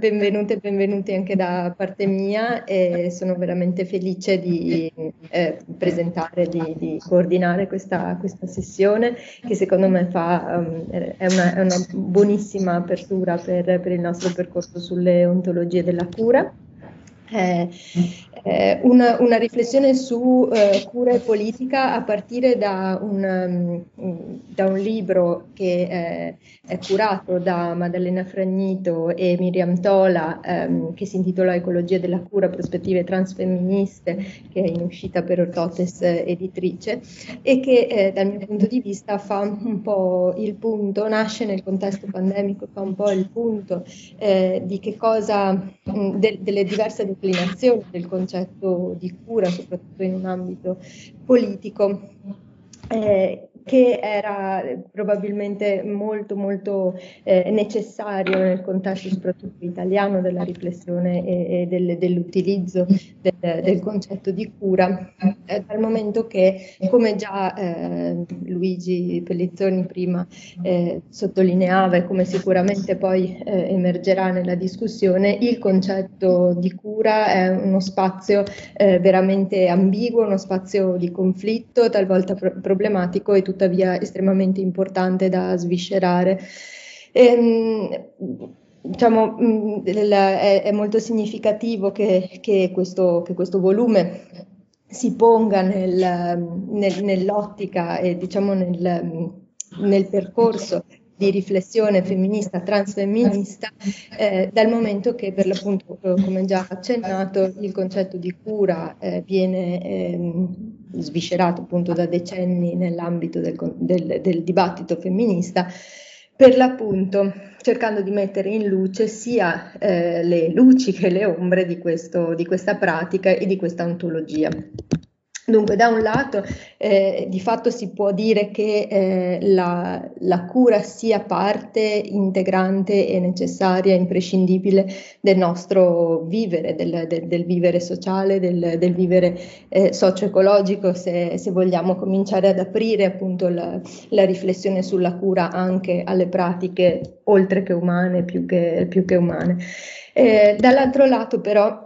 benvenute e benvenuti anche da parte mia e sono veramente felice di presentare, di coordinare questa sessione che secondo me è una buonissima apertura per il nostro percorso sulle ontologie della cura. Eh, una riflessione su cura e politica a partire da un libro che è curato da Maddalena Fragnito e Miriam Tola, che si intitola Ecologia della cura, prospettive transfemministe, che è in uscita per Ortotes editrice, e che dal mio punto di vista fa un po' il punto, nasce nel contesto pandemico, fa un po' il punto di che cosa, delle diverse declinazioni del concetto di cura, soprattutto in un ambito politico, che era probabilmente molto molto necessario nel contesto soprattutto italiano della riflessione e dell'utilizzo del concetto di cura, dal momento che, come già Luigi Pellizzoni prima sottolineava e come sicuramente poi emergerà nella discussione, il concetto di cura è uno spazio veramente ambiguo, uno spazio di conflitto, talvolta problematico e tuttavia estremamente importante da sviscerare. Diciamo, è molto significativo che questo volume si ponga nell'ottica e diciamo nel percorso di riflessione femminista, transfemminista, dal momento che per l'appunto, come già accennato, il concetto di cura viene sviscerato appunto da decenni nell'ambito del dibattito femminista, per l'appunto cercando di mettere in luce sia le luci che le ombre di questa pratica e di questa ontologia. Dunque, da un lato, di fatto si può dire che la cura sia parte integrante e necessaria, imprescindibile del nostro vivere, del vivere sociale, del vivere socio-ecologico, se vogliamo cominciare ad aprire appunto la riflessione sulla cura anche alle pratiche oltre che umane, più che umane. Dall'altro lato, però,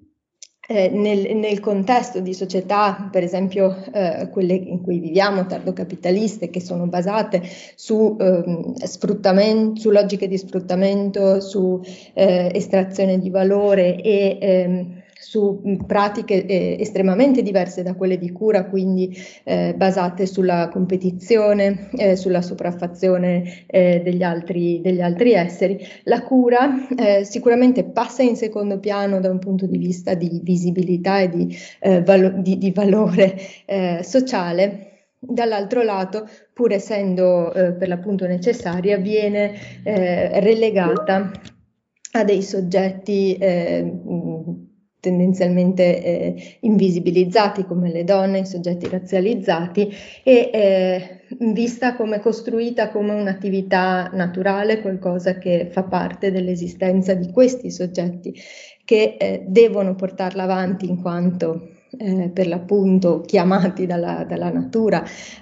nel contesto di società, per esempio quelle in cui viviamo, tardocapitaliste, che sono basate su sfruttamento, su logiche di sfruttamento, su estrazione di valore e su pratiche estremamente diverse da quelle di cura, quindi basate sulla competizione, sulla sopraffazione degli altri esseri. La cura sicuramente passa in secondo piano da un punto di vista di visibilità e di valore sociale. Dall'altro lato, pur essendo per l'appunto necessaria, viene relegata a dei soggetti tendenzialmente invisibilizzati come le donne, i soggetti razzializzati e vista come costruita come un'attività naturale, qualcosa che fa parte dell'esistenza di questi soggetti che devono portarla avanti in quanto per l'appunto chiamati dalla natura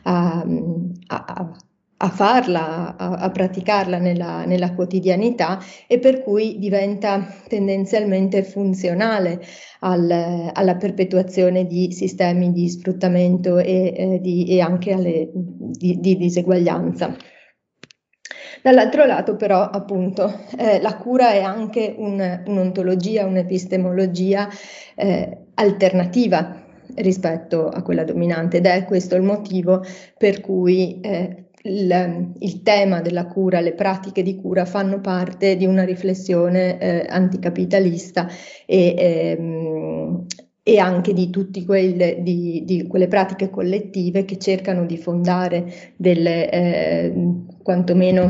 a farla, a praticarla nella quotidianità e per cui diventa tendenzialmente funzionale alla perpetuazione di sistemi di sfruttamento e anche di diseguaglianza. Dall'altro lato però appunto la cura è anche un'ontologia, un'epistemologia alternativa rispetto a quella dominante ed è questo il motivo per cui il tema della cura, le pratiche di cura fanno parte di una riflessione anticapitalista e anche di tutte di quelle pratiche collettive che cercano di fondare quantomeno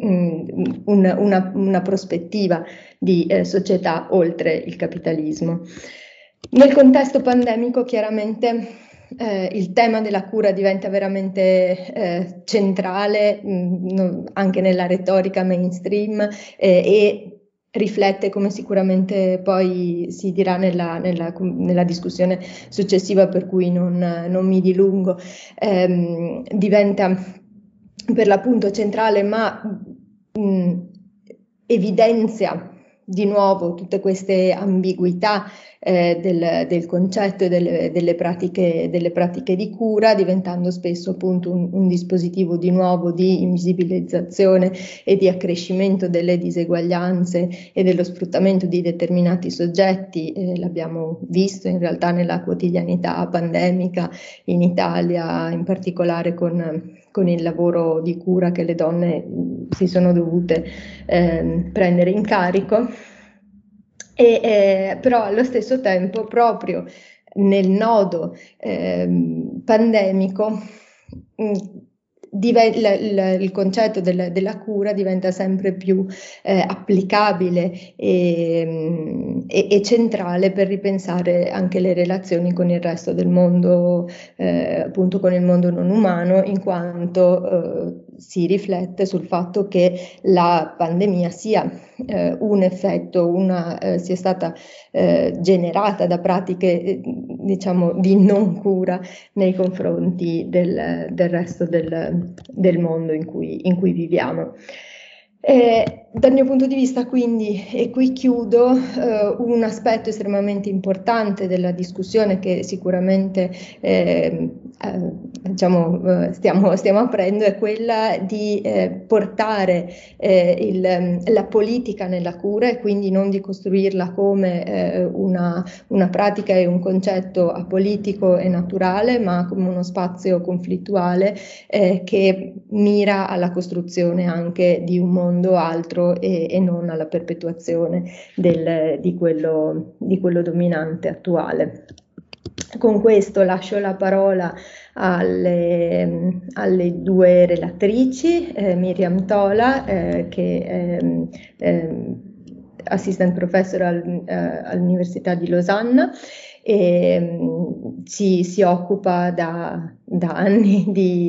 una prospettiva di società oltre il capitalismo. Nel contesto pandemico chiaramente il tema della cura diventa veramente centrale anche nella retorica mainstream e riflette, come sicuramente poi si dirà nella discussione successiva, per cui non mi dilungo, diventa per l'appunto centrale, ma evidenzia di nuovo tutte queste ambiguità del concetto e delle pratiche di cura, diventando spesso appunto un dispositivo di nuovo di invisibilizzazione e di accrescimento delle diseguaglianze e dello sfruttamento di determinati soggetti. L'abbiamo visto in realtà nella quotidianità pandemica in Italia, in particolare con il lavoro di cura che le donne si sono dovute prendere in carico. Però allo stesso tempo, proprio nel nodo pandemico, il concetto della cura diventa sempre più applicabile e centrale per ripensare anche le relazioni con il resto del mondo, appunto con il mondo non umano, in quanto si riflette sul fatto che la pandemia sia un effetto, sia stata generata da pratiche diciamo di non cura nei confronti del resto del mondo in cui viviamo. Dal mio punto di vista, quindi, e qui chiudo, un aspetto estremamente importante della discussione che sicuramente diciamo, stiamo aprendo è quella di portare la politica nella cura e quindi non di costruirla come una pratica e un concetto apolitico e naturale, ma come uno spazio conflittuale che mira alla costruzione anche di un mondo altro e non alla perpetuazione di quello dominante attuale. Con questo lascio la parola alle due relatrici, Miriam Tola, che è assistant professor all'Università di Losanna e si occupa da anni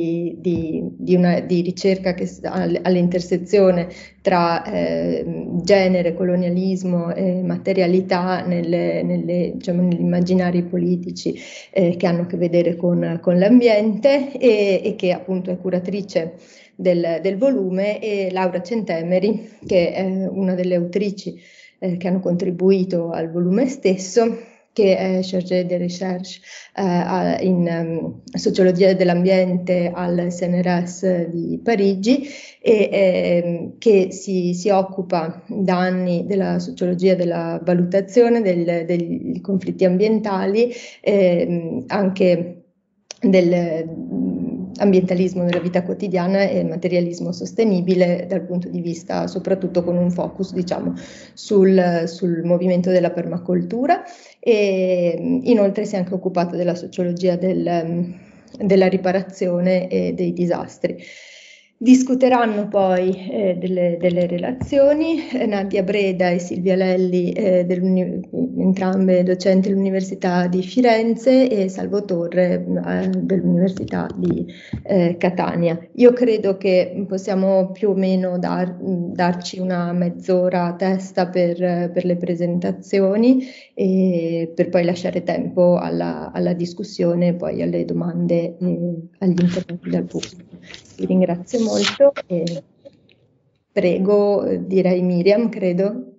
di ricerca all'intersezione tra genere, colonialismo e materialità diciamo, negli immaginari politici che hanno a che vedere con l'ambiente e che appunto è curatrice del volume, e Laura Centemeri, che è una delle autrici che hanno contribuito al volume stesso, che è chargée de recherche in sociologia dell'ambiente al CNRS di Parigi e che si occupa da anni della sociologia della valutazione dei conflitti ambientali, anche dell'ambientalismo nella vita quotidiana e materialismo sostenibile dal punto di vista soprattutto con un focus diciamo sul movimento della permacultura, e inoltre si è anche occupata della sociologia della riparazione e dei disastri. Discuteranno poi delle relazioni Nadia Breda e Silvia Lelli, entrambe docenti dell'Università di Firenze, e Salvo Torre dell'Università di Catania. Io credo che possiamo più o meno darci una mezz'ora a testa per le presentazioni, e per poi lasciare tempo alla discussione e poi alle domande e agli interventi dal pubblico. Vi ringrazio molto e prego, direi Miriam, credo.